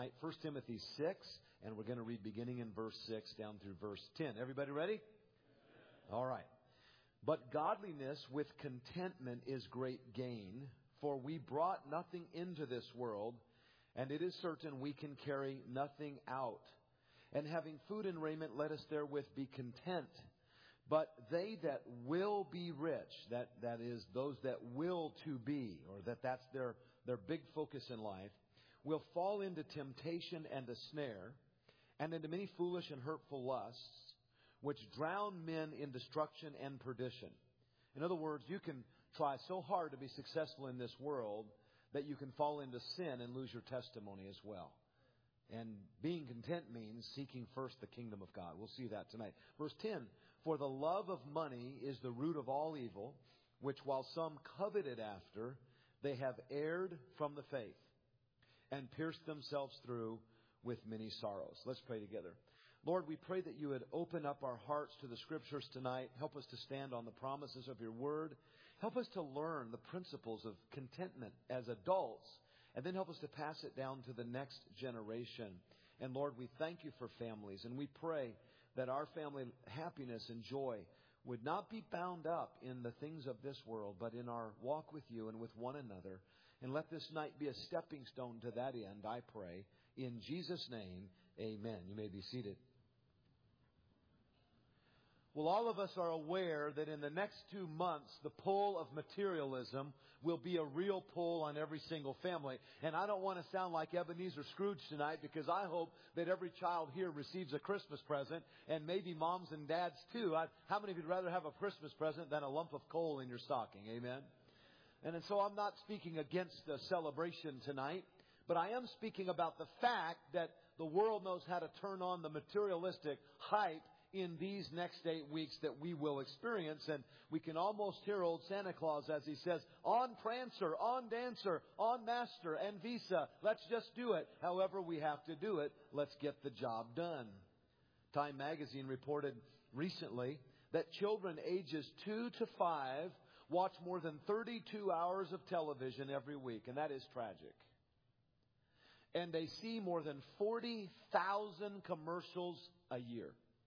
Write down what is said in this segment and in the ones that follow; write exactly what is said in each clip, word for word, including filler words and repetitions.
tonight. First Timothy six, and we're going to read beginning in verse six down through verse ten. Everybody ready? All right. But godliness with contentment is great gain, for we brought nothing into this world, and it is certain we can carry nothing out. And having food and raiment, let us therewith be content. But they that will be rich, that, that is, those that will to be, or that that's their, their big focus in life, will fall into temptation and a snare, and into many foolish and hurtful lusts, which drown men in destruction and perdition. In other words, you can try so hard to be successful in this world that you can fall into sin and lose your testimony as well. And being content means seeking first the kingdom of God. We'll see that tonight. Verse ten, for the love of money is the root of all evil, which while some coveted after, they have erred from the faith and pierced themselves through with many sorrows. Let's pray together. Lord, we pray that you would open up our hearts to the Scriptures tonight. Help us to stand on the promises of your word. Help us to learn the principles of contentment as adults, and then help us to pass it down to the next generation. And Lord, we thank you for families, and we pray that our family happiness and joy would not be bound up in the things of this world, but in our walk with you and with one another. And let this night be a stepping stone to that end, I pray. In Jesus' name, amen. You may be seated. Well, all of us are aware that in the next two months, the pull of materialism will be a real pull on every single family. And I don't want to sound like Ebenezer Scrooge tonight, because I hope that every child here receives a Christmas present, and maybe moms and dads too. I, how many of you would rather have a Christmas present than a lump of coal in your stocking? Amen. And so I'm not speaking against the celebration tonight, but I am speaking about the fact that the world knows how to turn on the materialistic hype in these next eight weeks that we will experience. And we can almost hear old Santa Claus as he says, on Prancer, on Dancer, on Master and Visa. Let's just do it. However we have to do it, let's get the job done. Time magazine reported recently that children ages two to five watch more than thirty-two hours of television every week, and that is tragic. And they see more than forty thousand commercials a year.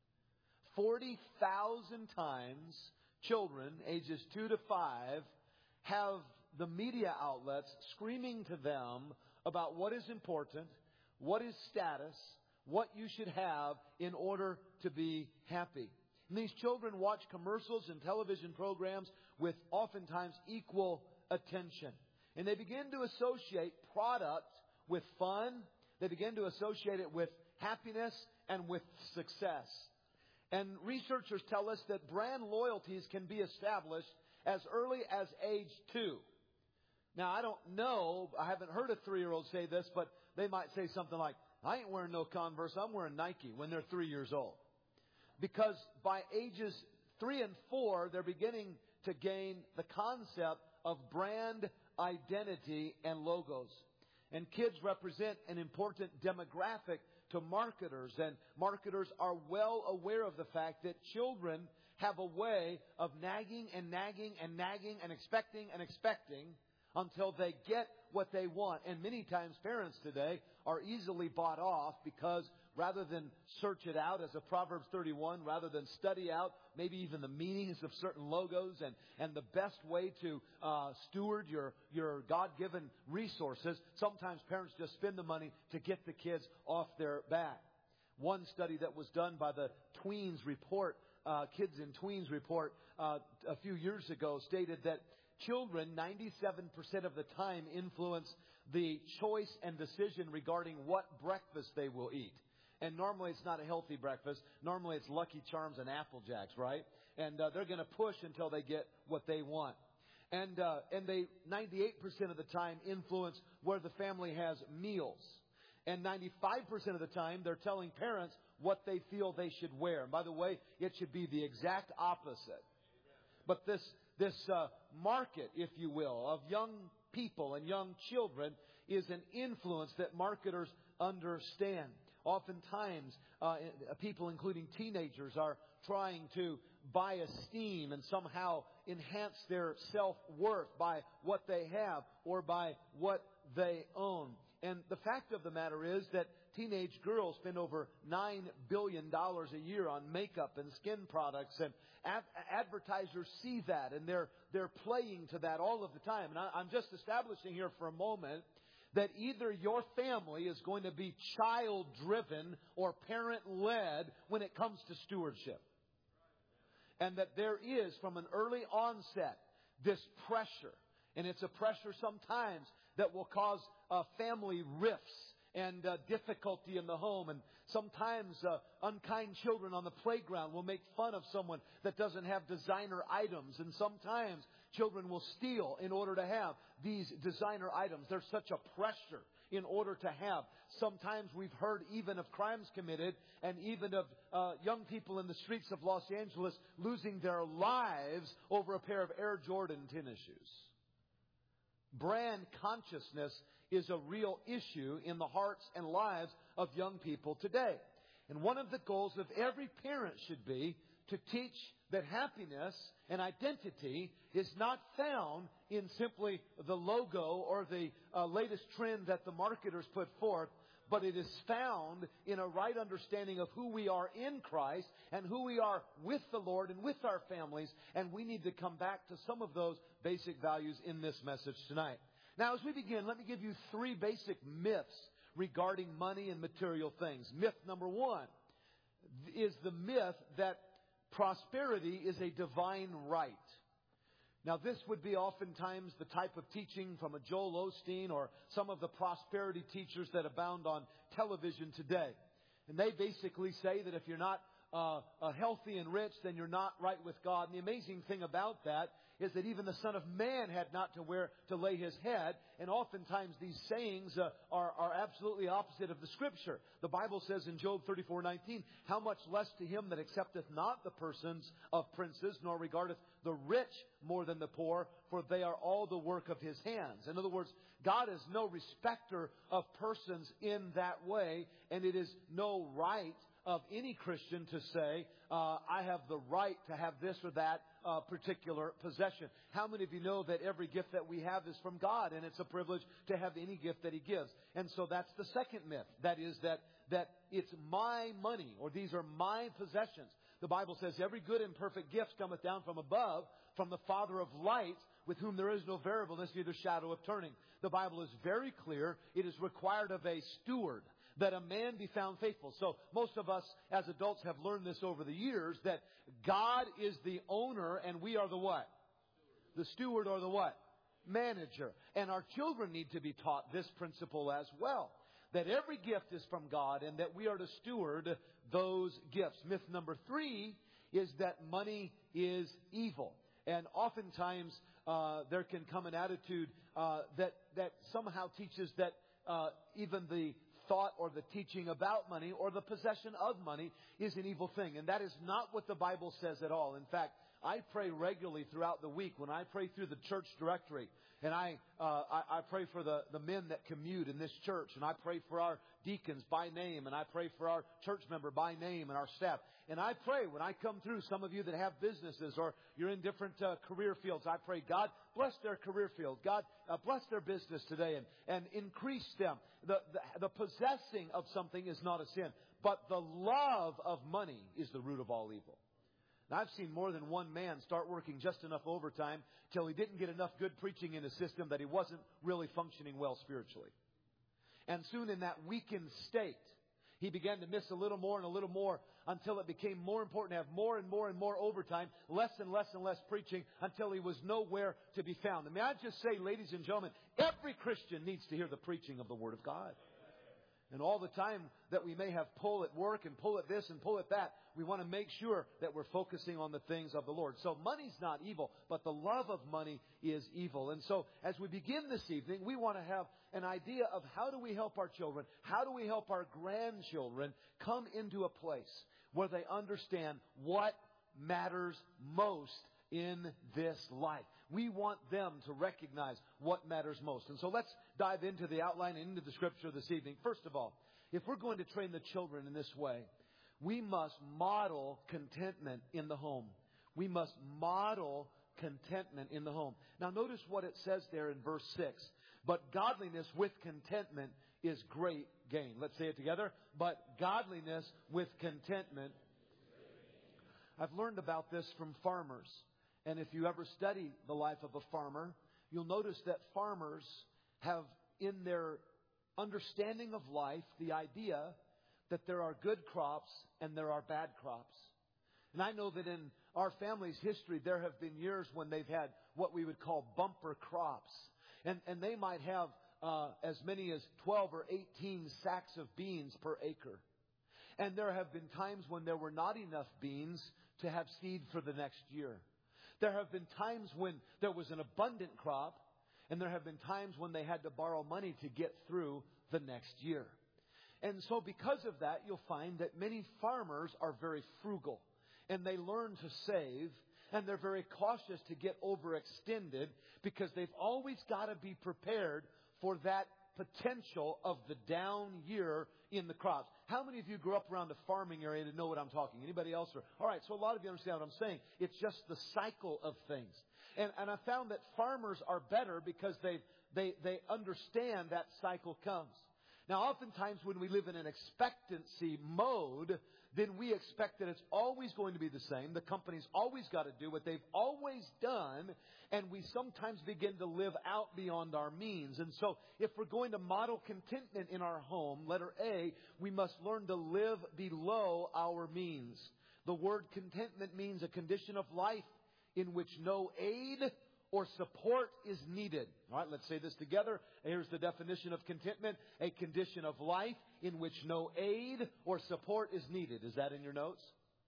forty thousand times children ages two to five have the media outlets screaming to them about what is important, what is status, what you should have in order to be happy. And these children watch commercials and television programs with oftentimes equal attention. And they begin to associate product with fun. They begin to associate it with happiness and with success. And researchers tell us that brand loyalties can be established as early as age two. Now, I don't know, I haven't heard a three-year-old say this, but they might say something like, I ain't wearing no Converse, I'm wearing Nike, when they're three years old. Because by ages three and four, they're beginning to gain the concept of brand identity and logos. And kids represent an important demographic to marketers. And marketers are well aware of the fact that children have a way of nagging and nagging and nagging and expecting and expecting until they get what they want. And many times parents today are easily bought off because rather than search it out as a Proverbs thirty-one, rather than study out maybe even the meanings of certain logos and, and the best way to uh, steward your, your God-given resources, sometimes parents just spend the money to get the kids off their back. One study that was done by the Tweens Report, uh, Kids in Tweens Report, uh, a few years ago stated that children, ninety-seven percent of the time, influence the choice and decision regarding what breakfast they will eat. And normally it's not a healthy breakfast. Normally it's Lucky Charms and Apple Jacks, right? And uh, they're going to push until they get what they want. And uh, and they, ninety-eight percent of the time, influence where the family has meals. And ninety-five percent of the time, they're telling parents what they feel they should wear. And by the way, it should be the exact opposite. But this this uh, market, if you will, of young people and young children is an influence that marketers understand. Oftentimes, uh, people, including teenagers, are trying to buy esteem and somehow enhance their self-worth by what they have or by what they own. And the fact of the matter is that teenage girls spend over nine billion dollars a year on makeup and skin products. And ad- advertisers see that, and they're, they're playing to that all of the time. And I, I'm just establishing here for a moment that either your family is going to be child-driven or parent-led when it comes to stewardship. And that there is, from an early onset, this pressure. And it's a pressure sometimes that will cause uh, family rifts and uh, difficulty in the home. And sometimes uh, unkind children on the playground will make fun of someone that doesn't have designer items. And sometimes children will steal in order to have these designer items. There's such a pressure in order to have. Sometimes we've heard even of crimes committed and even of uh, young people in the streets of Los Angeles losing their lives over a pair of Air Jordan tennis shoes. Brand consciousness is a real issue in the hearts and lives of young people today. And one of the goals of every parent should be to teach that happiness and identity is not found in simply the logo or the uh, latest trend that the marketers put forth, but it is found in a right understanding of who we are in Christ and who we are with the Lord and with our families. And we need to come back to some of those basic values in this message tonight. Now, as we begin, let me give you three basic myths regarding money and material things. Myth number one is the myth that prosperity is a divine right. Now, this would be oftentimes the type of teaching from a Joel Osteen or some of the prosperity teachers that abound on television today. And they basically say that if you're not uh, uh, healthy and rich, then you're not right with God. And the amazing thing about that is that even the Son of Man had not to wear to lay his head. And oftentimes these sayings uh, are, are absolutely opposite of the Scripture. The Bible says in Job thirty-four nineteen, how much less to him that accepteth not the persons of princes, nor regardeth the rich more than the poor, for they are all the work of his hands. In other words, God is no respecter of persons in that way, and it is no right of any Christian to say, uh, I have the right to have this or that uh, particular possession. How many of you know that every gift that we have is from God, and it's a privilege to have any gift that He gives? And so that's the second myth. That is that, that it's my money, or these are my possessions. The Bible says, every good and perfect gift cometh down from above, from the Father of lights, with whom there is no variableness, neither shadow of turning. The Bible is very clear. It is required of a steward that a man be found faithful. So most of us as adults have learned this over the years, that God is the owner and we are the what? The steward or the what? Manager. And our children need to be taught this principle as well. That every gift is from God and that we are to steward those gifts. Myth number three is that money is evil. And oftentimes uh, there can come an attitude uh, that, that somehow teaches that uh, even the thought or the teaching about money or the possession of money is an evil thing. And that is not what the Bible says at all. In fact, I pray regularly throughout the week when I pray through the church directory. And I, uh, I, I pray for the, the men that commute in this church. And I pray for our deacons by name. And I pray for our church member by name and our staff. And I pray when I come through, some of you that have businesses or you're in different uh, career fields, I pray, God, bless their career field. God, uh, bless their business today and, and increase them. The, the, the possessing of something is not a sin. But the love of money is the root of all evil. Now, I've seen more than one man start working just enough overtime till he didn't get enough good preaching in his system that he wasn't really functioning well spiritually. And soon in that weakened state, he began to miss a little more and a little more until it became more important to have more and more and more overtime, less and less and less preaching until he was nowhere to be found. And may I just say, ladies and gentlemen, every Christian needs to hear the preaching of the Word of God. And all the time that we may have pull at work and pull at this and pull at that, we want to make sure that we're focusing on the things of the Lord. So money's not evil, but the love of money is evil. And so as we begin this evening, we want to have an idea of how do we help our children, how do we help our grandchildren come into a place where they understand what matters most in this life. We want them to recognize what matters most. And so let's dive into the outline and into the Scripture this evening. First of all, if we're going to train the children in this way, we must model contentment in the home. We must model contentment in the home. Now notice what it says there in verse six. But godliness with contentment is great gain. Let's say it together. But godliness with contentment. I've learned about this from farmers. And if you ever study the life of a farmer, you'll notice that farmers have in their understanding of life the idea that there are good crops and there are bad crops. And I know that in our family's history, there have been years when they've had what we would call bumper crops. And, and they might have uh, as many as twelve or eighteen sacks of beans per acre. And there have been times when there were not enough beans to have seed for the next year. There have been times when there was an abundant crop, and there have been times when they had to borrow money to get through the next year. And so because of that, you'll find that many farmers are very frugal, and they learn to save, and they're very cautious to get overextended because they've always got to be prepared for that potential of the down year in the crops. How many of you grew up around a farming area to know what I'm talking? Anybody else? Or, all right, so a lot of you understand what I'm saying. It's just the cycle of things. And, and I found that farmers are better because they, they, they understand that cycle comes. Now, oftentimes when we live in an expectancy mode, then we expect that it's always going to be the same. The company's always got to do what they've always done. And we sometimes begin to live out beyond our means. And so if we're going to model contentment in our home, letter A, we must learn to live below our means. The word contentment means a condition of life in which no aid or support is needed. All right, let's say this together. Here's the definition of contentment. A condition of life in which no aid or support is needed. Is that in your notes?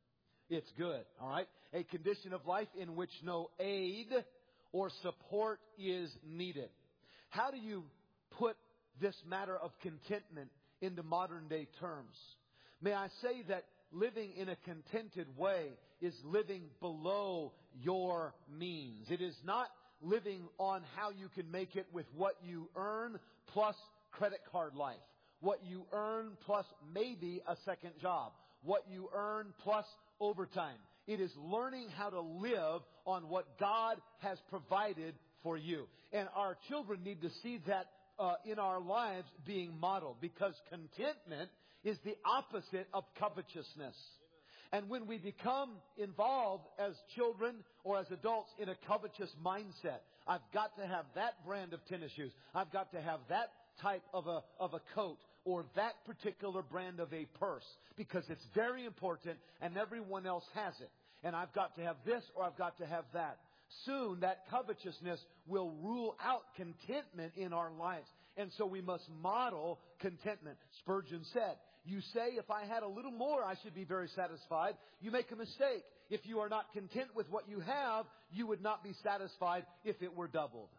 It's good. All right. A condition of life in which no aid or support is needed. How do you put this matter of contentment into modern day terms? May I say that living in a contented way is living below your means. It is not living on how you can make it with what you earn plus credit card life. What you earn plus maybe a second job. What you earn plus overtime. It is learning how to live on what God has provided for you. And our children need to see that uh, in our lives being modeled, because contentment is the opposite of covetousness. And when we become involved as children or as adults in a covetous mindset, I've got to have that brand of tennis shoes. I've got to have that type of a, of a coat or that particular brand of a purse because it's very important and everyone else has it. And I've got to have this or I've got to have that. Soon that covetousness will rule out contentment in our lives. And so we must model contentment. Spurgeon said, you say, if I had a little more, I should be very satisfied. You make a mistake. If you are not content with what you have, you would not be satisfied if it were doubled.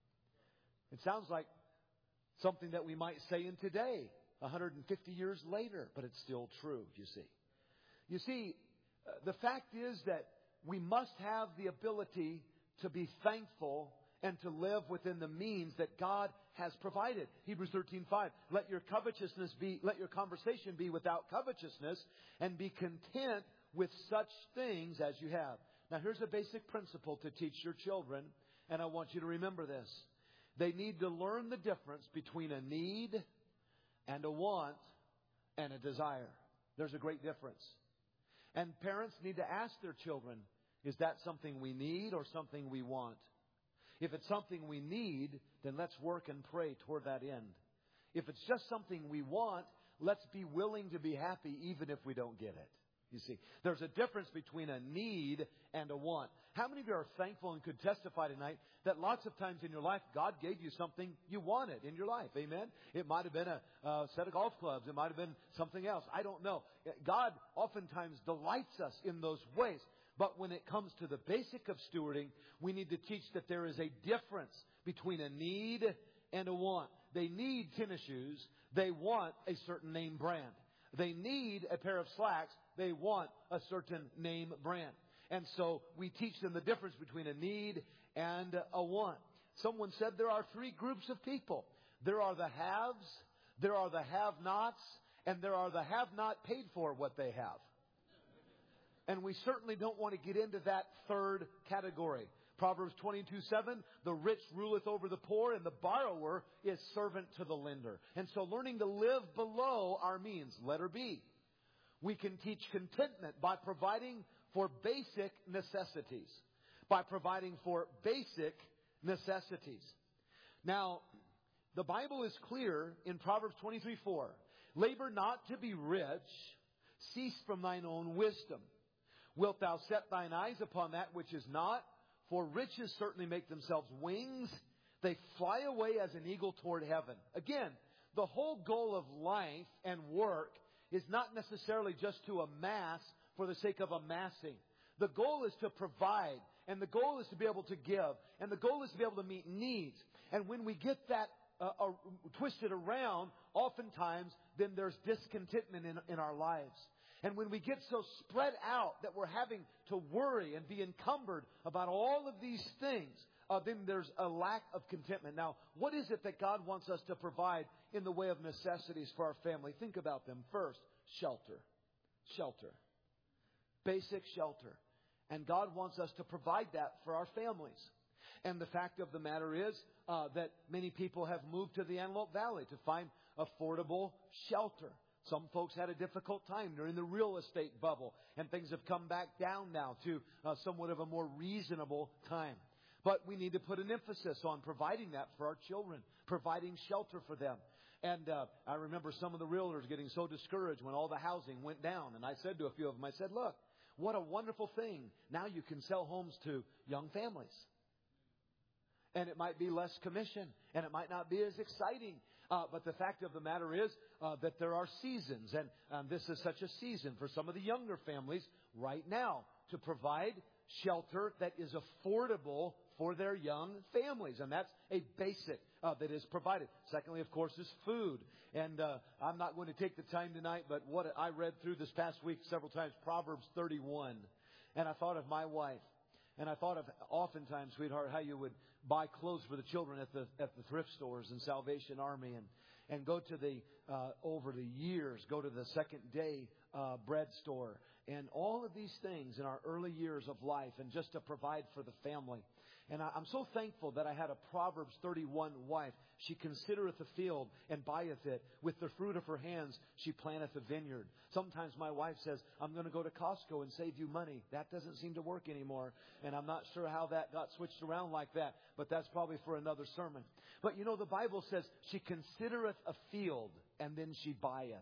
It sounds like something that we might say in today, one hundred fifty years later, but it's still true, you see. You see, uh, the fact is that we must have the ability to be thankful and to live within the means that God has provided. Hebrews thirteen five. Let your covetousness be, let your conversation be without covetousness, and be content with such things as you have. Now here's a basic principle to teach your children, and I want you to remember this. They need to learn the difference between a need and a want and a desire. There's a great difference. And parents need to ask their children, is that something we need or something we want? If it's something we need, then let's work and pray toward that end. If it's just something we want, let's be willing to be happy even if we don't get it. You see, there's a difference between a need and a want. How many of you are thankful and could testify tonight that lots of times in your life, God gave you something you wanted in your life? Amen? It might have been a, a set of golf clubs. It might have been something else. I don't know. God oftentimes delights us in those ways. But when it comes to the basic of stewarding, we need to teach that there is a difference between a need and a want. They need tennis shoes. They want a certain name brand. They need a pair of slacks. They want a certain name brand. And so we teach them the difference between a need and a want. Someone said there are three groups of people. There are the haves, there are the have-nots, and there are the have-not paid for what they have. And we certainly don't want to get into that third category. Proverbs twenty-two seven, the rich ruleth over the poor, and the borrower is servant to the lender. And so learning to live below our means. Letter B. We can teach contentment by providing for basic necessities. By providing for basic necessities. Now, the Bible is clear in Proverbs twenty-three four. Labor not to be rich, cease from thine own wisdom. Wilt thou set thine eyes upon that which is not? For riches certainly make themselves wings. They fly away as an eagle toward heaven. Again, the whole goal of life and work is not necessarily just to amass for the sake of amassing. The goal is to provide. And the goal is to be able to give. And the goal is to be able to meet needs. And when we get that uh, uh, twisted around, oftentimes, then there's discontentment in, in our lives. And when we get so spread out that we're having to worry and be encumbered about all of these things, uh, then there's a lack of contentment. Now, what is it that God wants us to provide in the way of necessities for our family? Think about them. First, shelter. Shelter. Basic shelter. And God wants us to provide that for our families. And the fact of the matter is uh, that many people have moved to the Antelope Valley to find affordable shelter. Some folks had a difficult time during the real estate bubble, and things have come back down now to uh, somewhat of a more reasonable time. But we need to put an emphasis on providing that for our children, providing shelter for them. And uh, I remember some of the realtors getting so discouraged when all the housing went down. And I said to a few of them, I said, look, what a wonderful thing. Now you can sell homes to young families. And it might be less commission, and it might not be as exciting. Uh, but the fact of the matter is uh, that there are seasons. And um, this is such a season for some of the younger families right now to provide shelter that is affordable for their young families. And that's a basic uh, that is provided. Secondly, of course, is food. And uh, I'm not going to take the time tonight, but what I read through this past week several times, Proverbs thirty-one. And I thought of my wife. And I thought of oftentimes, sweetheart, how you would buy clothes for the children at the at the thrift stores and Salvation Army, and and go to the uh, over the years go to the Second Day uh, bread store, and all of these things in our early years of life, and just to provide for the family. And I, I'm so thankful that I had a Proverbs thirty-one wife. She considereth the field and buyeth it. With the fruit of her hands she planteth a vineyard. Sometimes my wife says, I'm going to go to Costco and save you money. That doesn't seem to work anymore. And I'm not sure how that got switched around like that. But that's probably for another sermon. But you know, the Bible says she considereth a field and then she buyeth.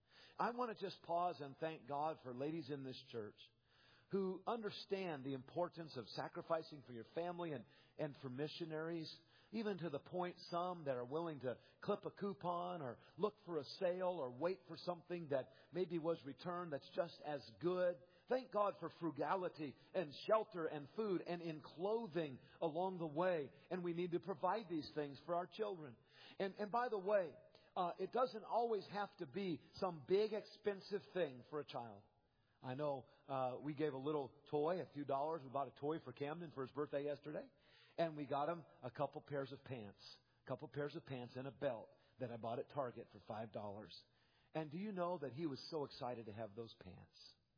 I want to just pause and thank God for ladies in this church who understand the importance of sacrificing for your family and, and for missionaries, even to the point some that are willing to clip a coupon or look for a sale or wait for something that maybe was returned that's just as good. Thank God for frugality and shelter and food and in clothing along the way. And we need to provide these things for our children. And, and by the way, uh, it doesn't always have to be some big expensive thing for a child. I know uh, we gave a little toy, a few dollars. We bought a toy for Camden for his birthday yesterday. And we got him a couple pairs of pants, a couple pairs of pants and a belt that I bought at Target for five dollars. And do you know that he was so excited to have those pants?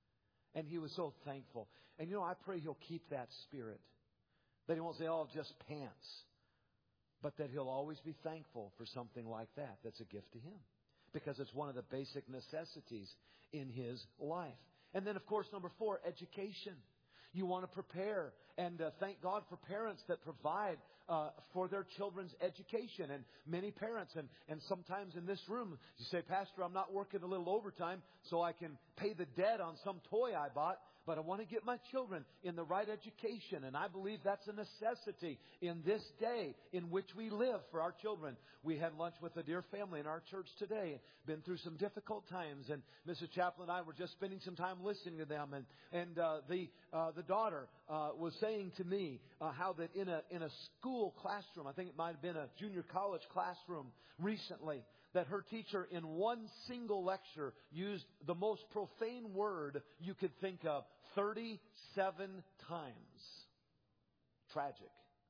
And he was so thankful. And you know, I pray he'll keep that spirit. That he won't say, oh, just pants. But that he'll always be thankful for something like that. That's a gift to him. Because it's one of the basic necessities in his life. And then, of course, number four, education. You want to prepare and uh, thank God for parents that provide uh, for their children's education. And many parents, and, and sometimes in this room, you say, Pastor, I'm not working a little overtime so I can pay the debt on some toy I bought. But I want to get my children in the right education. And I believe that's a necessity in this day in which we live for our children. We had lunch with a dear family in our church today. Been through some difficult times. And Missus Chaplin and I were just spending some time listening to them. And, and uh, the uh, the daughter uh, was saying to me uh, how that in a, in a school classroom, I think it might have been a junior college classroom recently, that her teacher in one single lecture used the most profane word you could think of thirty-seven times. Tragic.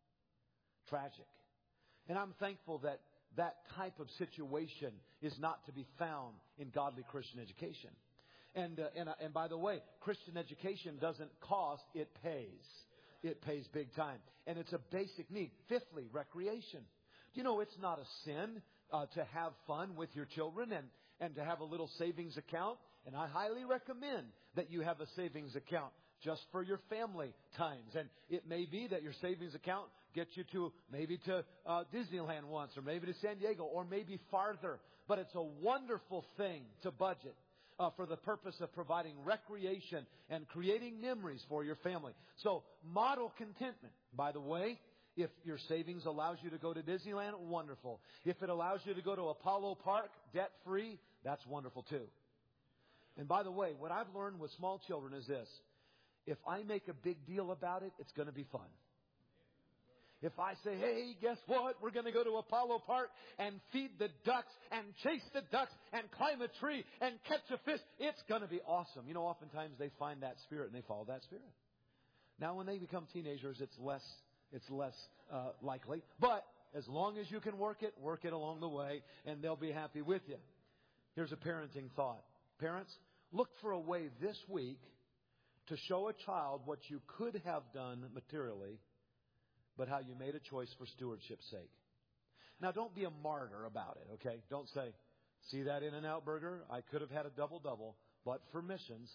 Tragic. And I'm thankful that that type of situation is not to be found in godly Christian education. And, uh, and, uh, and by the way, Christian education doesn't cost, it pays. it pays big time. And it's a basic need. Fifthly, recreation. Do you know it's not a sin uh, to have fun with your children and, and to have a little savings account? And I highly recommend that you have a savings account just for your family times. And it may be that your savings account gets you to maybe to uh, Disneyland once, or maybe to San Diego, or maybe farther. But it's a wonderful thing to budget uh, for the purpose of providing recreation and creating memories for your family. So model contentment. By the way, if your savings allows you to go to Disneyland, wonderful. If it allows you to go to Apollo Park debt-free, that's wonderful too. And by the way, what I've learned with small children is this. If I make a big deal about it, it's going to be fun. If I say, hey, guess what? We're going to go to Apollo Park and feed the ducks and chase the ducks and climb a tree and catch a fish, it's going to be awesome. You know, oftentimes they find that spirit and they follow that spirit. Now, when they become teenagers, it's less, it's less uh, likely. But as long as you can work it, work it along the way, and they'll be happy with you. Here's a parenting thought. Parents, look for a way this week to show a child what you could have done materially, but how you made a choice for stewardship's sake. Now, don't be a martyr about it, okay? Don't say, see that In-N-Out burger? I could have had a double-double, but for missions,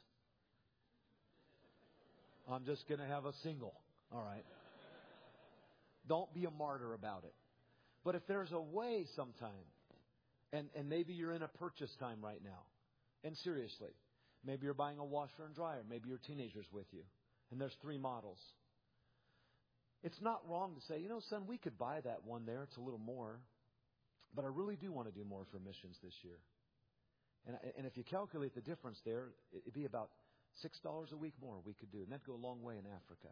I'm just going to have a single, all right? Don't be a martyr about it. But if there's a way sometime, and, and maybe you're in a purchase time right now, and seriously, maybe you're buying a washer and dryer. Maybe your teenager's with you. And there's three models. It's not wrong to say, you know, son, we could buy that one there. It's a little more. But I really do want to do more for missions this year. And, and if you calculate the difference there, it'd be about six dollars a week more we could do. And that'd go a long way in Africa.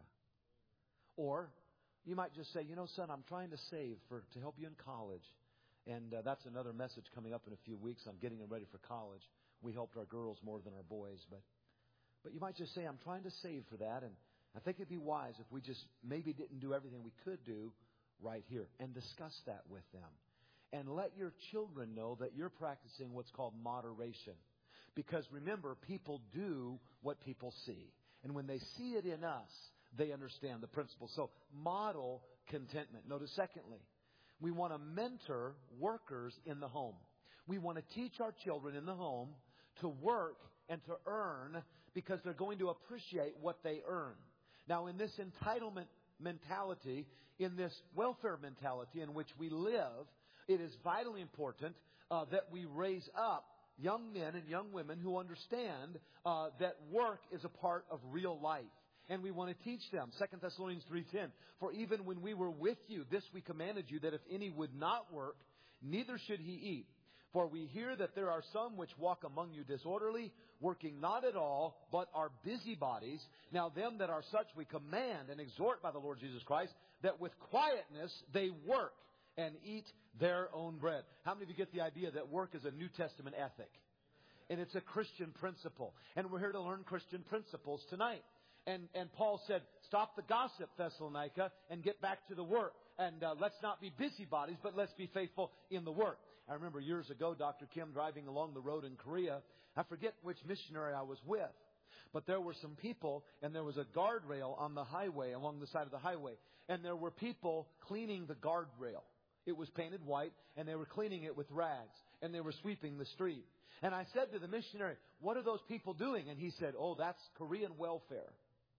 Or you might just say, you know, son, I'm trying to save for to help you in college. And uh, that's another message coming up in a few weeks. I'm getting them ready for college. We helped our girls more than our boys. But but you might just say, I'm trying to save for that. And I think it'd be wise if we just maybe didn't do everything we could do right here. And discuss that with them. And let your children know that you're practicing what's called moderation. Because remember, people do what people see. And when they see it in us, they understand the principle. So model contentment. Notice secondly, we want to mentor workers in the home. We want to teach our children in the home to work and to earn because they're going to appreciate what they earn. Now, in this entitlement mentality, in this welfare mentality in which we live, it is vitally important uh, that we raise up young men and young women who understand uh, that work is a part of real life. And we want to teach them. Second Thessalonians three ten. For even when we were with you, this we commanded you, that if any would not work, neither should he eat. For we hear that there are some which walk among you disorderly, working not at all, but are busybodies. Now them that are such we command and exhort by the Lord Jesus Christ, that with quietness they work and eat their own bread. How many of you get the idea that work is a New Testament ethic? And it's a Christian principle. And we're here to learn Christian principles tonight. And, and Paul said, stop the gossip, Thessalonica, and get back to the work. And uh, let's not be busybodies, but let's be faithful in the work. I remember years ago, Doctor Kim driving along the road in Korea. I forget which missionary I was with. But there were some people, and there was a guardrail on the highway, along the side of the highway. And there were people cleaning the guardrail. It was painted white, and they were cleaning it with rags. And they were sweeping the street. And I said to the missionary, what are those people doing? And he said, oh, that's Korean welfare.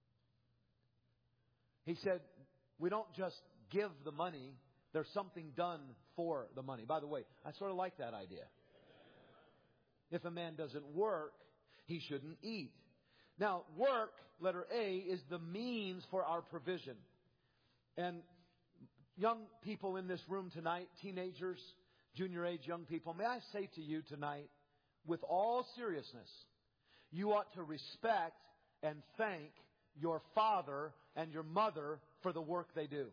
He said, we don't just give the money. There's something done for the money. By the way, I sort of like that idea. If a man doesn't work, he shouldn't eat. Now, work, letter A, is the means for our provision. And young people in this room tonight, teenagers, junior age young people, may I say to you tonight, with all seriousness, you ought to respect and thank your father and your mother for the work they do.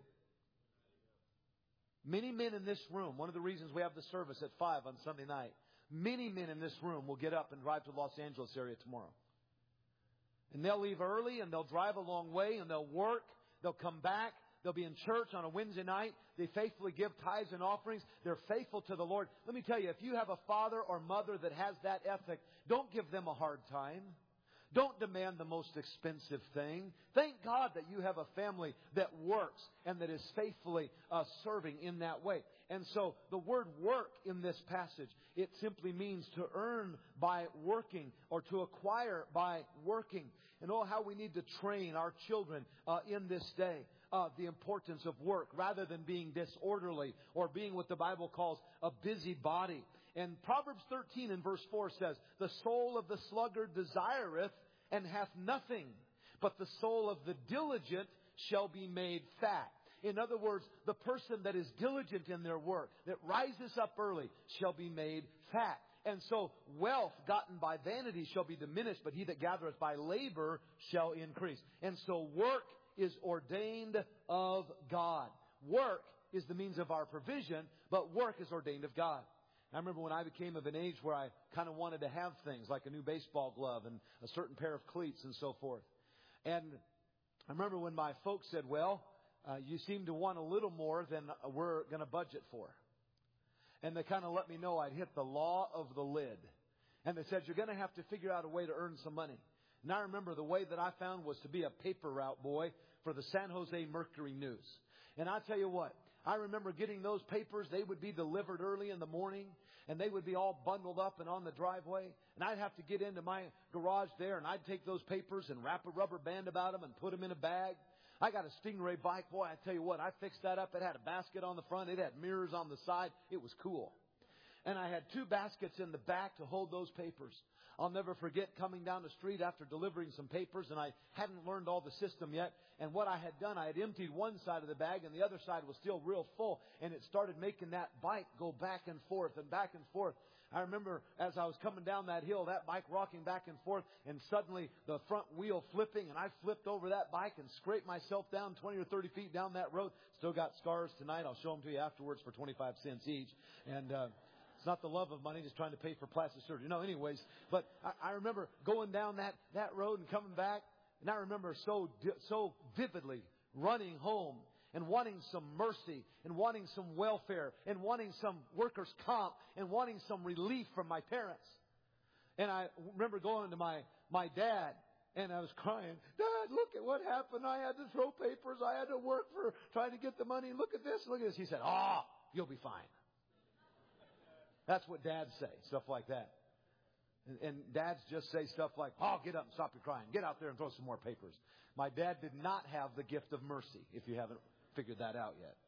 Many men in this room, one of the reasons we have the service at five on Sunday night, many men in this room will get up and drive to the Los Angeles area tomorrow. And they'll leave early and they'll drive a long way and they'll work. They'll come back. They'll be in church on a Wednesday night. They faithfully give tithes and offerings. They're faithful to the Lord. Let me tell you, if you have a father or mother that has that ethic, don't give them a hard time. Don't demand the most expensive thing. Thank God that you have a family that works and that is faithfully uh, serving in that way. And so the word work in this passage, it simply means to earn by working or to acquire by working. And oh, how we need to train our children uh, in this day. Uh, the importance of work rather than being disorderly or being what the Bible calls a busybody. And Proverbs thirteen and verse four says, the soul of the sluggard desireth and hath nothing, but the soul of the diligent shall be made fat. In other words, the person that is diligent in their work, that rises up early, shall be made fat. And so wealth gotten by vanity shall be diminished, but he that gathereth by labor shall increase. And so work is ordained of God. Work is the means of our provision, but work is ordained of God. I remember when I became of an age where I kind of wanted to have things like a new baseball glove and a certain pair of cleats and so forth. And I remember when my folks said, well, uh, you seem to want a little more than we're going to budget for. And they kind of let me know I'd hit the law of the lid. And they said, you're going to have to figure out a way to earn some money. And I remember the way that I found was to be a paper route boy for the San Jose Mercury News. And I tell you what, I remember getting those papers. They would be delivered early in the morning, and they would be all bundled up and on the driveway. And I'd have to get into my garage there, and I'd take those papers and wrap a rubber band about them and put them in a bag. I got a Stingray bike. Boy, I tell you what, I fixed that up. It had a basket on the front. It had mirrors on the side. It was cool. And I had two baskets in the back to hold those papers. I'll never forget coming down the street after delivering some papers, and I hadn't learned all the system yet. And what I had done, I had emptied one side of the bag, and the other side was still real full. And it started making that bike go back and forth and back and forth. I remember as I was coming down that hill, that bike rocking back and forth, and suddenly the front wheel flipping, and I flipped over that bike and scraped myself down twenty or thirty feet down that road. Still got scars tonight. I'll show them to you afterwards for twenty-five cents each. And uh It's not the love of money, just trying to pay for plastic surgery. No, anyways. But I, I remember going down that, that road and coming back. And I remember so, so vividly running home and wanting some mercy and wanting some welfare and wanting some workers' comp and wanting some relief from my parents. And I remember going to my, my dad. And I was crying, Dad, look at what happened. I had to throw papers. I had to work for trying to get the money. Look at this. Look at this. He said, oh, you'll be fine. That's what dads say, stuff like that. And, and dads just say stuff like, oh, get up and stop your crying. Get out there and throw some more papers. My dad did not have the gift of mercy, if you haven't figured that out yet.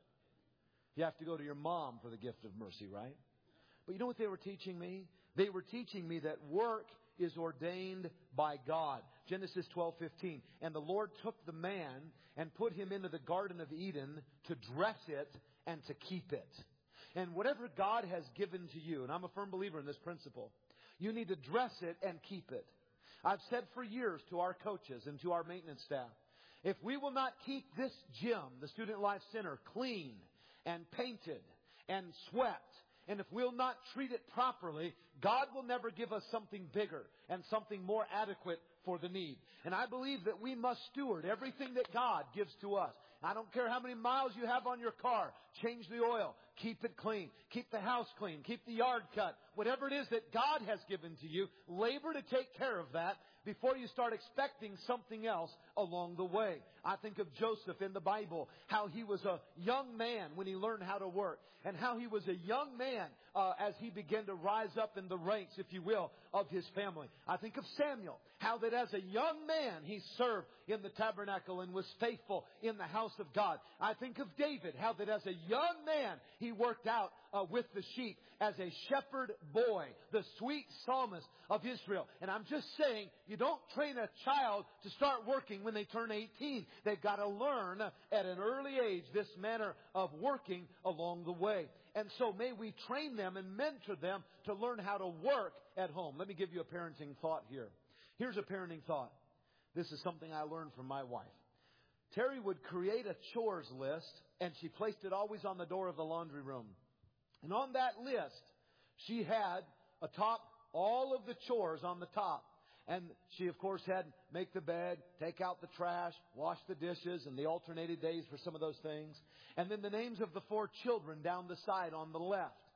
You have to go to your mom for the gift of mercy, right? But you know what they were teaching me? They were teaching me that work is ordained by God. Genesis twelve fifteen. And the Lord took the man and put him into the Garden of Eden to dress it and to keep it. And whatever God has given to you, and I'm a firm believer in this principle, you need to dress it and keep it. I've said for years to our coaches and to our maintenance staff, if we will not keep this gym, the Student Life Center, clean and painted and swept, and if we'll not treat it properly, God will never give us something bigger and something more adequate for the need. And I believe that we must steward everything that God gives to us. I don't care how many miles you have on your car. Change the oil. Keep it clean. Keep the house clean. Keep the yard cut. Whatever it is that God has given to you, labor to take care of that before you start expecting something else along the way. I think of Joseph in the Bible, how he was a young man when he learned how to work, and how he was a young man uh, as he began to rise up in the ranks, if you will, of his family. I think of Samuel, how that as a young man he served in the tabernacle and was faithful in the house of God. I think of David, how that as a young man he worked out uh, with the sheep as a shepherd boy, the sweet psalmist of Israel. And I'm just saying, you don't train a child to start working when they turn eighteen. They've got to learn at an early age this manner of working along the way. And so may we train them and mentor them to learn how to work at home. Let me give you a parenting thought here. Here's a parenting thought. This is something I learned from my wife. Terry would create a chores list, and she placed it always on the door of the laundry room. And on that list, she had atop all of the chores on the top. And she, of course, had make the bed, take out the trash, wash the dishes, and the alternated days for some of those things. And then the names of the four children down the side on the left.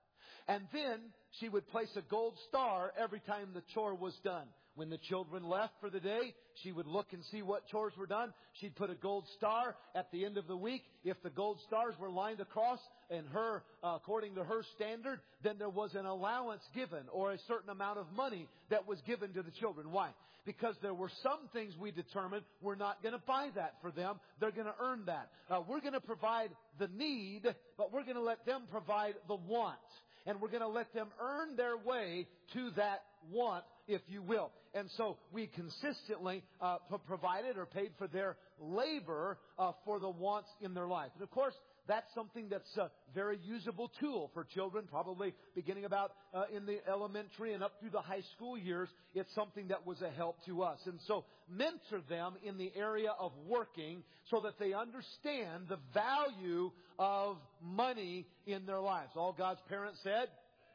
And then she would place a gold star every time the chore was done. When the children left for the day, she would look and see what chores were done. She'd put a gold star at the end of the week. If the gold stars were lined across and her, uh, according to her standard, then there was an allowance given or a certain amount of money that was given to the children. Why? Because there were some things we determined we're not going to buy that for them. They're going to earn that. Uh, we're going to provide the need, but we're going to let them provide the want. And we're going to let them earn their way to that want, if you will. And so we consistently uh, provided or paid for their labor uh, for the wants in their life. And of course, that's something that's a very usable tool for children, probably beginning about uh, in the elementary and up through the high school years. It's something that was a help to us. And so mentor them in the area of working so that they understand the value of money in their lives. All God's parents said,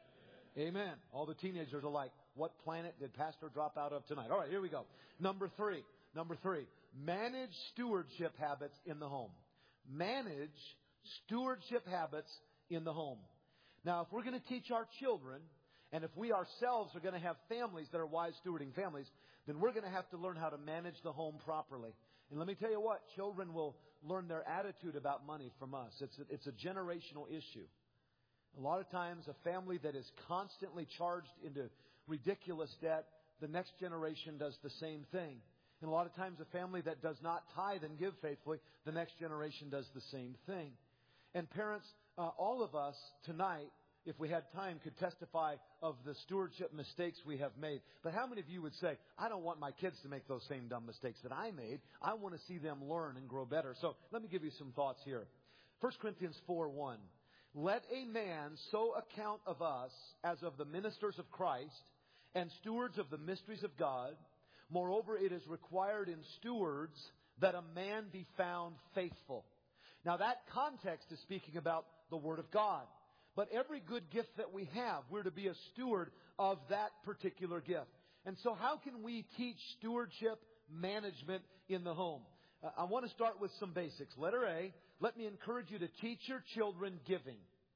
Amen. Amen. All the teenagers are like, what planet did Pastor drop out of tonight? All right, here we go. Number three. Number three. Manage stewardship habits in the home. Manage stewardship habits in the home. Now, if we're going to teach our children, and if we ourselves are going to have families that are wise stewarding families, then we're going to have to learn how to manage the home properly. And let me tell you what, children will learn their attitude about money from us. It's a, it's a generational issue. A lot of times, a family that is constantly charged into ridiculous debt, the next generation does the same thing. And a lot of times, a family that does not tithe and give faithfully, the next generation does the same thing. And parents, uh, all of us tonight, if we had time, could testify of the stewardship mistakes we have made. But how many of you would say, I don't want my kids to make those same dumb mistakes that I made. I want to see them learn and grow better. So let me give you some thoughts here. First Corinthians four one. Let a man so account of us as of the ministers of Christ and stewards of the mysteries of God. Moreover, it is required in stewards that a man be found faithful. Now that context is speaking about the Word of God. But every good gift that we have, we're to be a steward of that particular gift. And so how can we teach stewardship management in the home? Uh, I want to start with some basics. Letter A, let me encourage you to teach your children giving.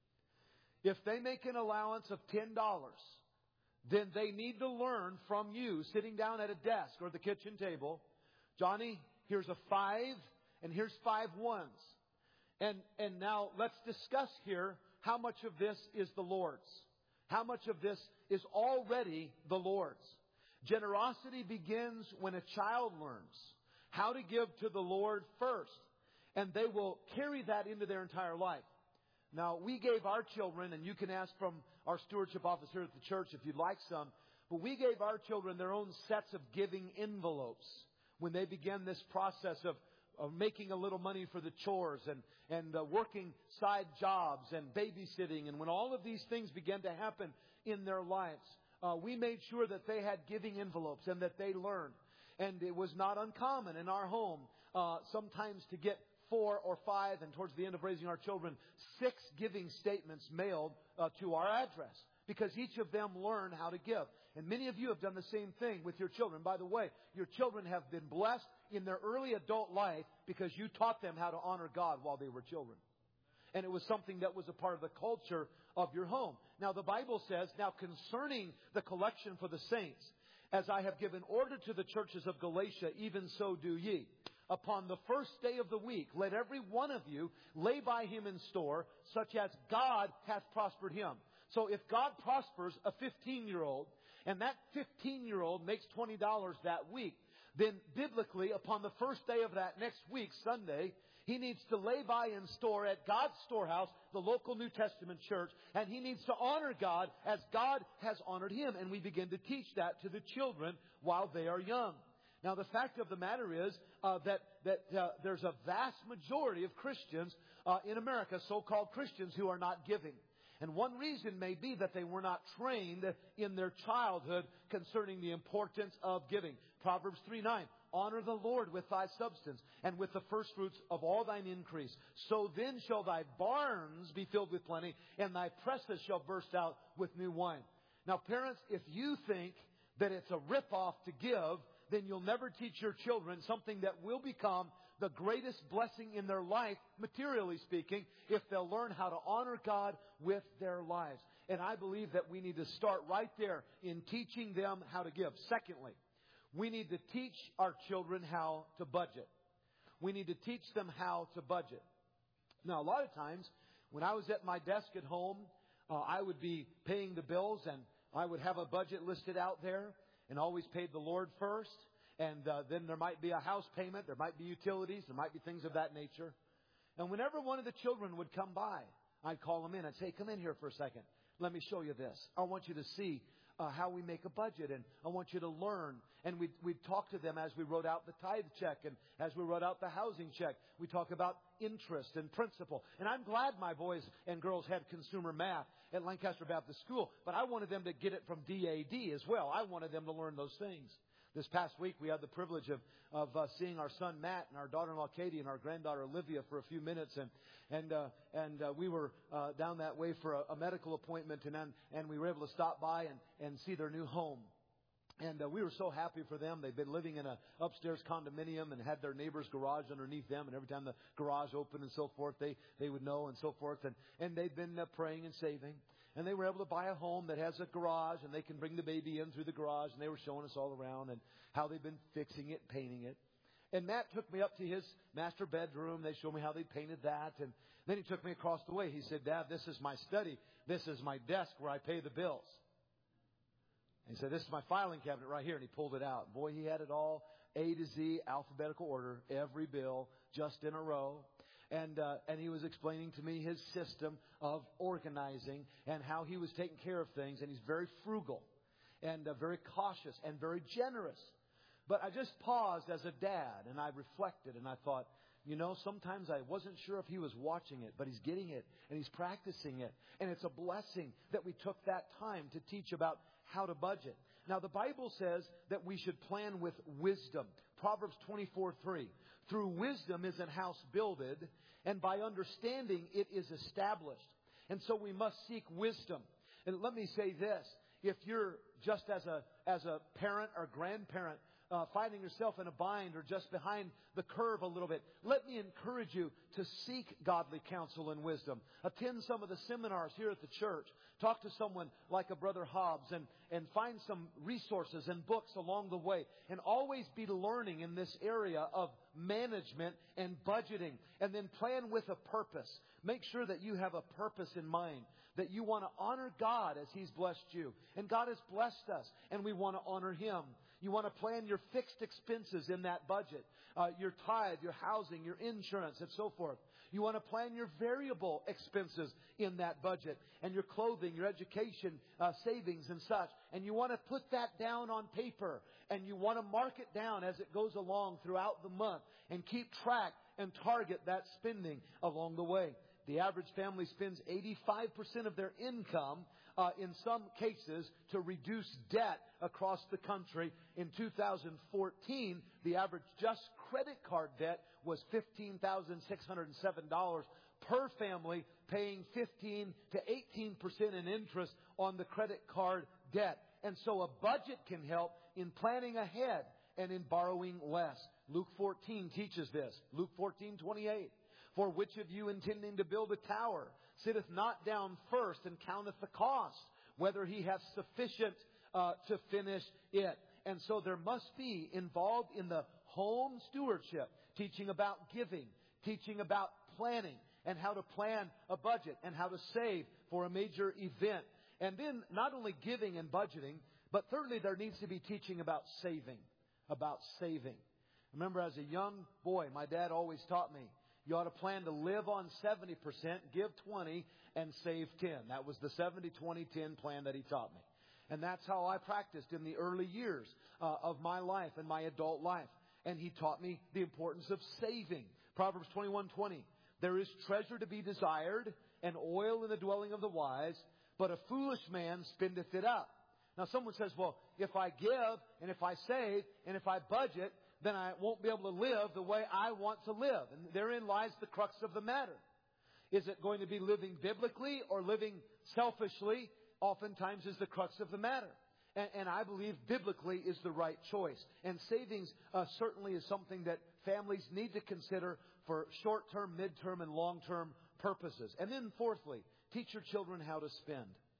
If they make an allowance of ten dollars, then they need to learn from you sitting down at a desk or the kitchen table. Johnny, here's a five and here's five ones. And, and now let's discuss here how much of this is the Lord's. How much of this is already the Lord's. Generosity begins when a child learns how to give to the Lord first. And they will carry that into their entire life. Now, we gave our children, and you can ask from our stewardship office here at the church if you'd like some, but we gave our children their own sets of giving envelopes when they began this process of, of making a little money for the chores and, and uh, working side jobs and babysitting. And when all of these things began to happen in their lives, uh, we made sure that they had giving envelopes and that they learned. And it was not uncommon in our home uh, sometimes to get four or five, and towards the end of raising our children, six giving statements mailed uh, to our address, because each of them learned how to give. And many of you have done the same thing with your children. By the way, your children have been blessed in their early adult life because you taught them how to honor God while they were children. And it was something that was a part of the culture of your home. Now, the Bible says, now concerning the collection for the saints, as I have given order to the churches of Galatia, even so do ye. Upon the first day of the week, let every one of you lay by him in store, such as God hath prospered him. So if God prospers a fifteen-year-old, and that fifteen-year-old makes twenty dollars that week, then biblically, upon the first day of that next week, Sunday, he needs to lay by in store at God's storehouse, the local New Testament church, and he needs to honor God as God has honored him. And we begin to teach that to the children while they are young. Now, the fact of the matter is uh, that, that uh, there's a vast majority of Christians uh, in America, so-called Christians, who are not giving. And one reason may be that they were not trained in their childhood concerning the importance of giving. Proverbs three nine, honor the Lord with thy substance and with the firstfruits of all thine increase. So then shall thy barns be filled with plenty, and thy presses shall burst out with new wine. Now, parents, if you think that it's a rip-off to give, then you'll never teach your children something that will become the greatest blessing in their life, materially speaking, if they'll learn how to honor God with their lives. And I believe that we need to start right there in teaching them how to give. Secondly, we need to teach our children how to budget. We need to teach them how to budget. Now, a lot of times, when I was at my desk at home, uh, I would be paying the bills, and I would have a budget listed out there, and always paid the Lord first. And uh, then there might be a house payment, there might be utilities, there might be things of that nature. And whenever one of the children would come by, I'd call them in. I'd say, come in here for a second. Let me show you this. I want you to see uh, how we make a budget, and I want you to learn. And we'd, we'd talk to them as we wrote out the tithe check and as we wrote out the housing check. We talk about interest and principal. And I'm glad my boys and girls had consumer math at Lancaster Baptist School, but I wanted them to get it from D A D as well. I wanted them to learn those things. This past week, we had the privilege of, of uh, seeing our son Matt and our daughter-in-law Katie and our granddaughter Olivia for a few minutes. And and uh, and uh, we were uh, down that way for a, a medical appointment. And then, and we were able to stop by and, and see their new home. And uh, we were so happy for them. They've been living in a upstairs condominium and had their neighbor's garage underneath them. And every time the garage opened and so forth, they, they would know and so forth. And, and they'd been uh, praying and saving. And they were able to buy a home that has a garage, and they can bring the baby in through the garage. And they were showing us all around and how they've been fixing it, painting it. And Matt took me up to his master bedroom. They showed me how they painted that. And then he took me across the way. He said, Dad, this is my study. This is my desk where I pay the bills. And he said, this is my filing cabinet right here. And he pulled it out. Boy, he had it all A to Z, alphabetical order, every bill just in a row. And uh, and he was explaining to me his system of organizing and how he was taking care of things. And he's very frugal and uh, very cautious and very generous. But I just paused as a dad, and I reflected, and I thought, you know, sometimes I wasn't sure if he was watching it, but he's getting it, and he's practicing it. And it's a blessing that we took that time to teach about how to budget. Now, the Bible says that we should plan with wisdom. Proverbs twenty-four three. Through wisdom is an house builded, and by understanding it is established. And so we must seek wisdom. And let me say this. If you're just as a as a parent or grandparent uh, finding yourself in a bind or just behind the curve a little bit, let me encourage you to seek godly counsel and wisdom. Attend some of the seminars here at the church. Talk to someone like a Brother Hobbs and, and find some resources and books along the way. And always be learning in this area of management and budgeting. And then plan with a purpose. Make sure that you have a purpose in mind. That you want to honor God as He's blessed you. And God has blessed us. And we want to honor Him. You want to plan your fixed expenses in that budget. Uh, your tithe, your housing, your insurance, and so forth. You want to plan your variable expenses in that budget. And your clothing, your education, uh, savings and such. And you want to put that down on paper. And you want to mark it down as it goes along throughout the month. And keep track and target that spending along the way. The average family spends eighty-five percent of their income, uh, in some cases, to reduce debt across the country. In two thousand fourteen, the average just credit card debt was fifteen thousand six hundred seven dollars per family, paying fifteen to eighteen percent in interest on the credit card debt. And so a budget can help in planning ahead and in borrowing less. Luke fourteen teaches this. Luke fourteen twenty-eight. For which of you intending to build a tower sitteth not down first and counteth the cost, whether he hath sufficient uh, to finish it? And so there must be involved in the home stewardship, teaching about giving, teaching about planning, and how to plan a budget, and how to save for a major event. And then not only giving and budgeting, but thirdly, there needs to be teaching about saving, about saving. Remember, as a young boy, my dad always taught me, you ought to plan to live on seventy percent, give twenty, and save ten. That was the seventy twenty ten plan that he taught me. And that's how I practiced in the early years uh, of my life and my adult life. And he taught me the importance of saving. Proverbs twenty-one twenty. There is treasure to be desired, and oil in the dwelling of the wise, but a foolish man spendeth it up. Now someone says, well, if I give, and if I save, and if I budget, then I won't be able to live the way I want to live. And therein lies the crux of the matter. Is it going to be living biblically or living selfishly? Oftentimes is the crux of the matter. And, and I believe biblically is the right choice. And savings uh, certainly is something that families need to consider for short-term, mid-term, and long-term purposes. And then fourthly, teach your children how to spend.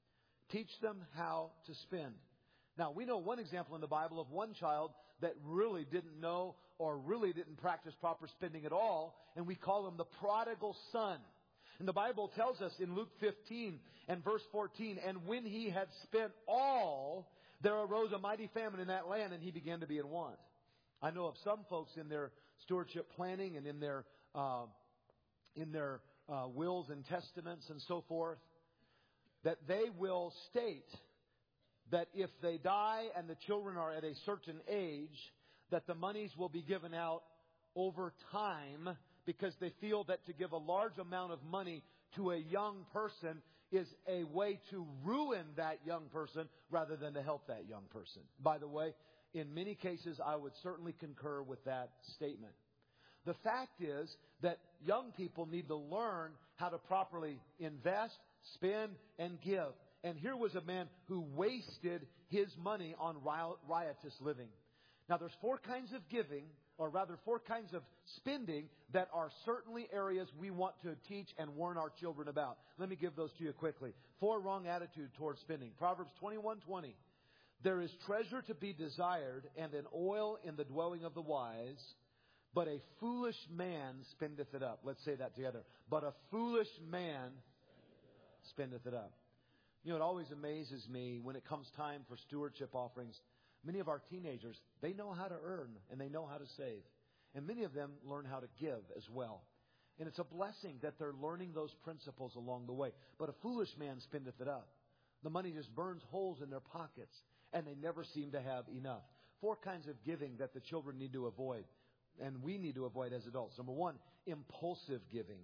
Teach them how to spend. Now, we know one example in the Bible of one child that really didn't know or really didn't practice proper spending at all, and we call him the prodigal son. And the Bible tells us in Luke fifteen and verse fourteen, and when he had spent all, there arose a mighty famine in that land, and he began to be in want. I know of some folks in their stewardship planning and in their uh, in their uh, wills and testaments and so forth, that they will state that if they die and the children are at a certain age, that the monies will be given out over time, because they feel that to give a large amount of money to a young person is a way to ruin that young person rather than to help that young person. By the way, in many cases, I would certainly concur with that statement. The fact is that young people need to learn how to properly invest, spend, and give. And here was a man who wasted his money on riotous living. Now, there's four kinds of giving, or rather four kinds of spending, that are certainly areas we want to teach and warn our children about. Let me give those to you quickly. Four wrong attitudes towards spending. Proverbs twenty-one twenty. There is treasure to be desired and an oil in the dwelling of the wise, but a foolish man spendeth it up. Let's say that together. But a foolish man spendeth it up. You know, it always amazes me when it comes time for stewardship offerings. Many of our teenagers, they know how to earn and they know how to save. And many of them learn how to give as well. And it's a blessing that they're learning those principles along the way. But a foolish man spendeth it up. The money just burns holes in their pockets, and they never seem to have enough. Four kinds of giving that the children need to avoid, and we need to avoid as adults. Number one, impulsive giving.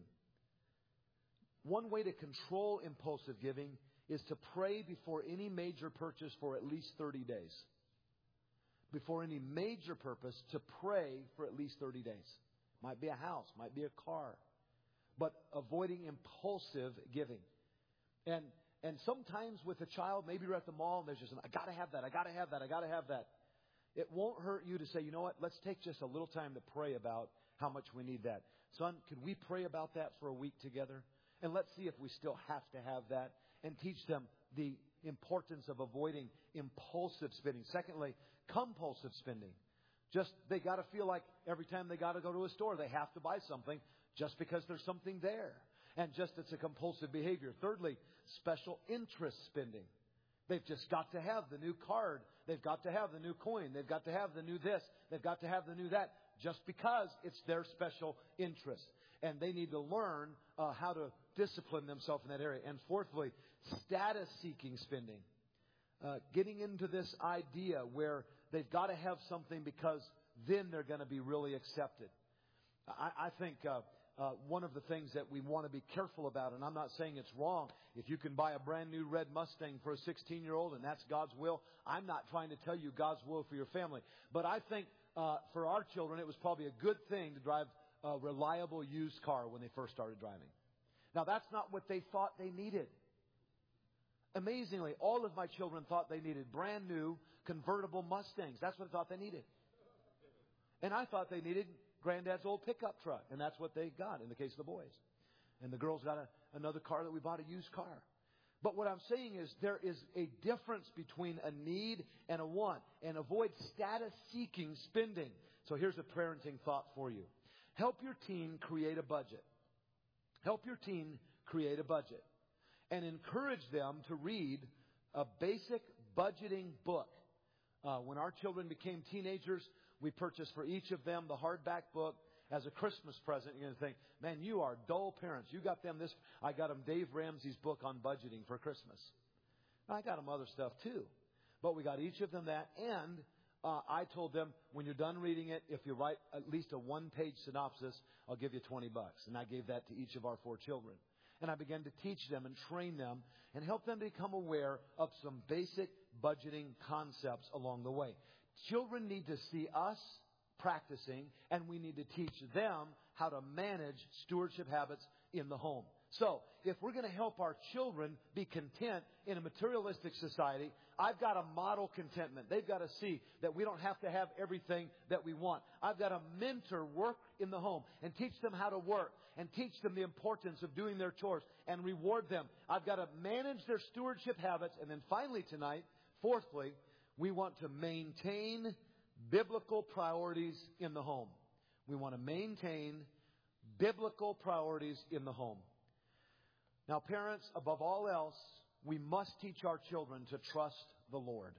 One way to control impulsive giving is to pray before any major purchase for at least thirty days. Before any major purpose, to pray for at least thirty days. Might be a house, might be a car. But avoiding impulsive giving. And and sometimes with a child, maybe you're at the mall and there's just, an, I got to have that, I got to have that, I got to have that. It won't hurt you to say, you know what, let's take just a little time to pray about how much we need that. Son, could we pray about that for a week together? And let's see if we still have to have that. And teach them the importance of avoiding impulsive spending. Secondly, compulsive spending. Just, they got to feel like every time they got to go to a store, they have to buy something just because there's something there. And just it's a compulsive behavior. Thirdly, special interest spending. They've just got to have the new card. They've got to have the new coin. They've got to have the new this. They've got to have the new that. Just because it's their special interest. And they need to learn uh, how to discipline themselves in that area. And fourthly, status-seeking spending. Uh, getting into this idea where they've got to have something because then they're going to be really accepted. I, I think uh, uh, one of the things that we want to be careful about, and I'm not saying it's wrong, if you can buy a brand new red Mustang for a sixteen-year-old and that's God's will, I'm not trying to tell you God's will for your family. But I think uh, for our children, it was probably a good thing to drive a reliable used car when they first started driving. Now, that's not what they thought they needed. Amazingly, all of my children thought they needed brand new convertible Mustangs. That's what I thought they needed. And I thought they needed Granddad's old pickup truck. And that's what they got in the case of the boys. And the girls got a, another car that we bought, a used car. But what I'm saying is there is a difference between a need and a want. And avoid status-seeking spending. So here's a parenting thought for you. Help your teen create a budget. Help your teen create a budget. And encourage them to read a basic budgeting book. Uh, when our children became teenagers, we purchased for each of them the hardback book as a Christmas present. You're going to think, man, you are dull parents. You got them this. I got them Dave Ramsey's book on budgeting for Christmas. I got them other stuff too. But we got each of them that. And uh, I told them, when you're done reading it, if you write at least a one-page synopsis, I'll give you twenty bucks. And I gave that to each of our four children. And I began to teach them and train them and help them become aware of some basic budgeting concepts along the way. Children need to see us practicing, and we need to teach them how to manage stewardship habits in the home. So, if we're going to help our children be content in a materialistic society, I've got to model contentment. They've got to see that we don't have to have everything that we want. I've got to mentor work in the home and teach them how to work and teach them the importance of doing their chores and reward them. I've got to manage their stewardship habits. And then finally tonight, fourthly, we want to maintain biblical priorities in the home. We want to maintain biblical priorities in the home. Now, parents, above all else, we must teach our children to trust the Lord.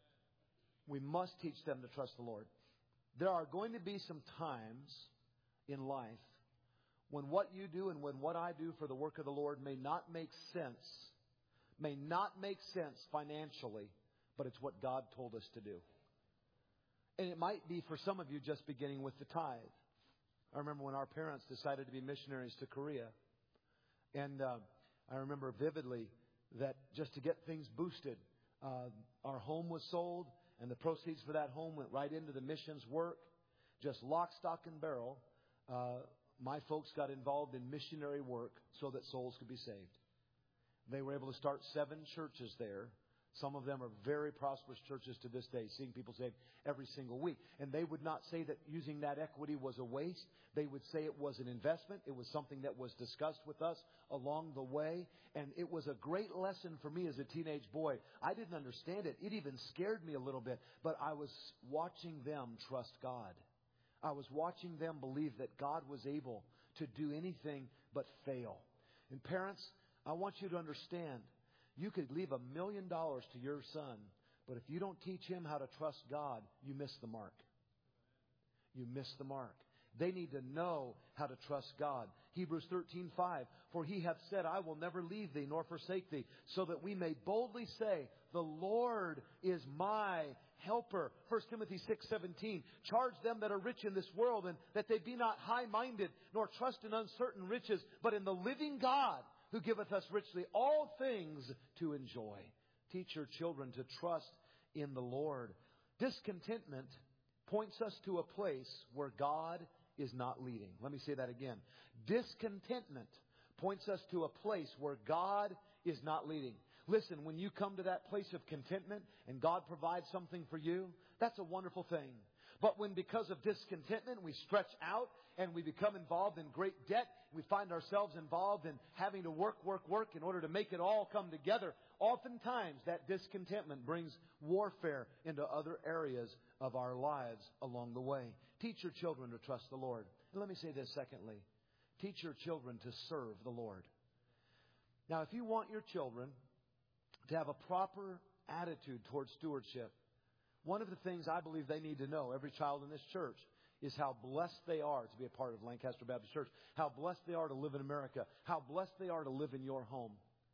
We must teach them to trust the Lord. There are going to be some times in life when what you do and when what I do for the work of the Lord may not make sense, may not make sense financially, but it's what God told us to do. And it might be for some of you just beginning with the tithe. I remember when our parents decided to be missionaries to Korea. And uh, I remember vividly that just to get things boosted, uh, our home was sold, and the proceeds for that home went right into the missions work. Just lock, stock, and barrel, uh, my folks got involved in missionary work so that souls could be saved. They were able to start seven churches there. Some of them are very prosperous churches to this day, seeing people saved every single week. And they would not say that using that equity was a waste. They would say it was an investment. It was something that was discussed with us along the way. And it was a great lesson for me as a teenage boy. I didn't understand it. It even scared me a little bit. But I was watching them trust God. I was watching them believe that God was able to do anything but fail. And parents, I want you to understand, you could leave a million dollars to your son, but if you don't teach him how to trust God, you miss the mark. You miss the mark. They need to know how to trust God. Hebrews thirteen five, for he hath said, I will never leave thee nor forsake thee, so that we may boldly say, the Lord is my helper. First Timothy six seventeen, charge them that are rich in this world, and that they be not high-minded, nor trust in uncertain riches, but in the living God, who giveth us richly all things to enjoy. Teach your children to trust in the Lord. Discontentment points us to a place where God is not leading. Let me say that again. Discontentment points us to a place where God is not leading. Listen, when you come to that place of contentment and God provides something for you, that's a wonderful thing. But when because of discontentment we stretch out and we become involved in great debt, we find ourselves involved in having to work, work, work in order to make it all come together, oftentimes that discontentment brings warfare into other areas of our lives along the way. Teach your children to trust the Lord. And let me say this secondly. Teach your children to serve the Lord. Now, if you want your children to have a proper attitude towards stewardship, one of the things I believe they need to know, every child in this church, is how blessed they are to be a part of Lancaster Baptist Church. How blessed they are to live in America. How blessed they are to live in your home.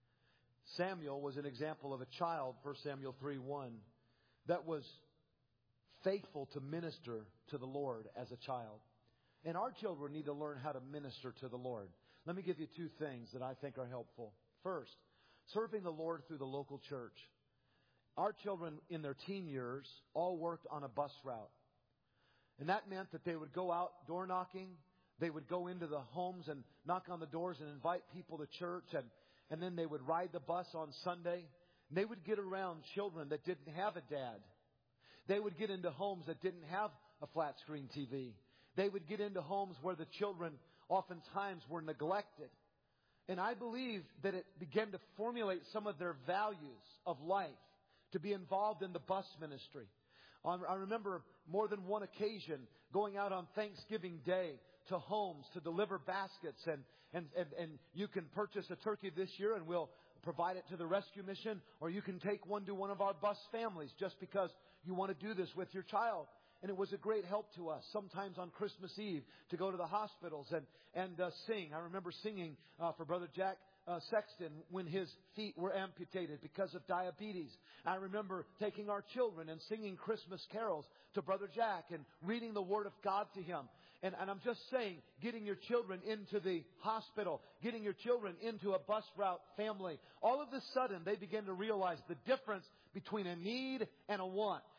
Samuel was an example of a child, First Samuel three one, that was faithful to minister to the Lord as a child. And our children need to learn how to minister to the Lord. Let me give you two things that I think are helpful. First, serving the Lord through the local church. Our children in their teen years all worked on a bus route. And that meant that they would go out door knocking. They would go into the homes and knock on the doors and invite people to church. And, and then they would ride the bus on Sunday. And they would get around children that didn't have a dad. They would get into homes that didn't have a flat screen T V. They would get into homes where the children oftentimes were neglected. And I believe that it began to formulate some of their values of life to be involved in the bus ministry. I remember more than one occasion going out on Thanksgiving Day to homes to deliver baskets. And, and, and, and you can purchase a turkey this year and we'll provide it to the rescue mission. Or you can take one to one of our bus families just because you want to do this with your child. And it was a great help to us, sometimes on Christmas Eve, to go to the hospitals and, and uh, sing. I remember singing uh, for Brother Jack uh, Sexton when his feet were amputated because of diabetes. I remember taking our children and singing Christmas carols to Brother Jack and reading the Word of God to him. And, and I'm just saying, getting your children into the hospital, getting your children into a bus route family, all of a sudden they begin to realize the difference between a need and a want.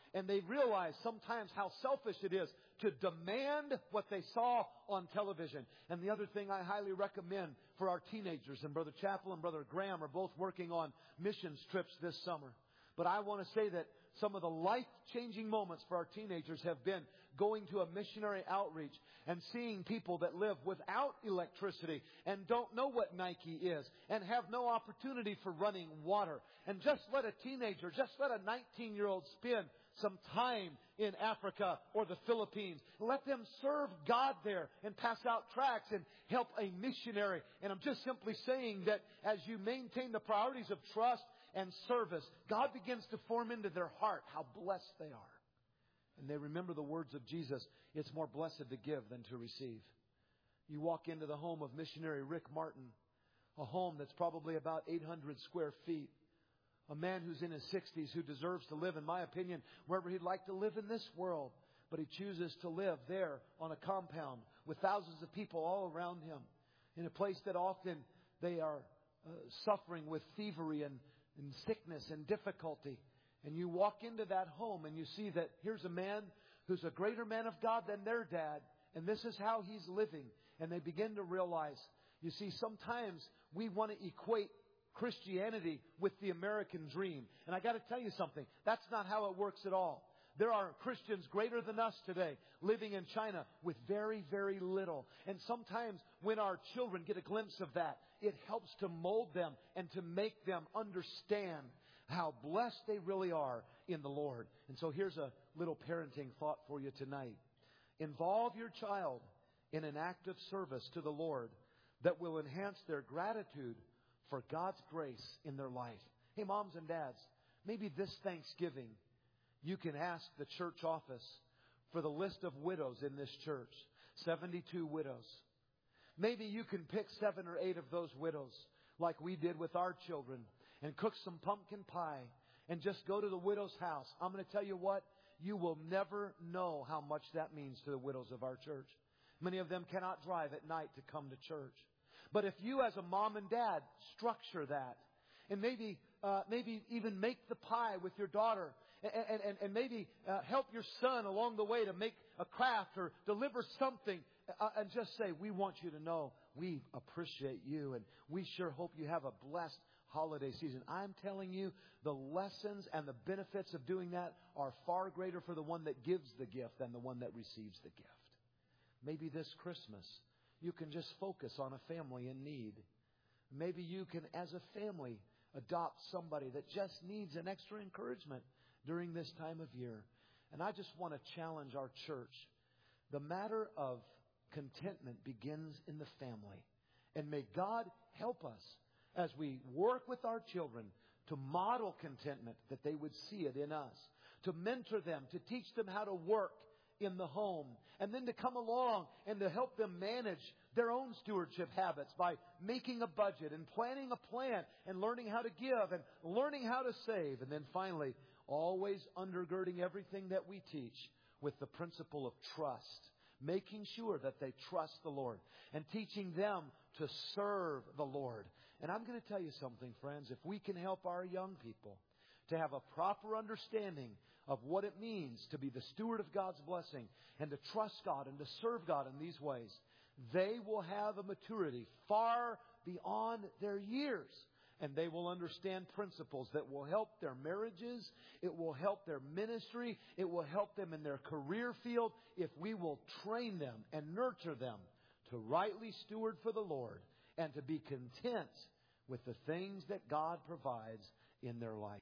And they realize sometimes how selfish it is to demand what they saw on television. And the other thing I highly recommend for our teenagers, and Brother Chappell and Brother Graham are both working on missions trips this summer. But I want to say that some of the life-changing moments for our teenagers have been going to a missionary outreach and seeing people that live without electricity and don't know what Nike is and have no opportunity for running water. And just let a teenager, just let a nineteen-year-old spend some time in Africa or the Philippines. Let them serve God there and pass out tracts and help a missionary. And I'm just simply saying that as you maintain the priorities of trust and service, God begins to form into their heart how blessed they are. And they remember the words of Jesus, it's more blessed to give than to receive. You walk into the home of missionary Rick Martin, a home that's probably about eight hundred square feet. A man who's in his sixties who deserves to live, in my opinion, wherever he'd like to live in this world. But he chooses to live there on a compound with thousands of people all around him. In a place that often they are uh, suffering with thievery and, and sickness and difficulty. And you walk into that home and you see that here's a man who's a greater man of God than their dad. And this is how he's living. And they begin to realize, you see, sometimes we want to equate Christianity with the American dream. And I got to tell you something. That's not how it works at all. There are Christians greater than us today living in China with very, very little. And sometimes when our children get a glimpse of that, it helps to mold them and to make them understand how blessed they really are in the Lord. And so here's a little parenting thought for you tonight. Involve your child in an act of service to the Lord that will enhance their gratitude for God's grace in their life. Hey, moms and dads, maybe this Thanksgiving you can ask the church office for the list of widows in this church. seventy-two widows. Maybe you can pick seven or eight of those widows like we did with our children and cook some pumpkin pie and just go to the widow's house. I'm going to tell you what, you will never know how much that means to the widows of our church. Many of them cannot drive at night to come to church. But if you as a mom and dad structure that and maybe uh, maybe even make the pie with your daughter and, and, and maybe uh, help your son along the way to make a craft or deliver something uh, and just say, we want you to know we appreciate you and we sure hope you have a blessed holiday season. I'm telling you, the lessons and the benefits of doing that are far greater for the one that gives the gift than the one that receives the gift. Maybe this Christmas you can just focus on a family in need. Maybe you can, as a family, adopt somebody that just needs an extra encouragement during this time of year. And I just want to challenge our church. The matter of contentment begins in the family. And may God help us as we work with our children to model contentment, that they would see it in us. To mentor them, to teach them how to work in the home, and then to come along and to help them manage their own stewardship habits by making a budget and planning a plan and learning how to give and learning how to save. And then finally, always undergirding everything that we teach with the principle of trust, making sure that they trust the Lord and teaching them to serve the Lord. And I'm going to tell you something, friends, if we can help our young people to have a proper understanding of what it means to be the steward of God's blessing and to trust God and to serve God in these ways, they will have a maturity far beyond their years. And they will understand principles that will help their marriages. It will help their ministry. It will help them in their career field if we will train them and nurture them to rightly steward for the Lord and to be content with the things that God provides in their life.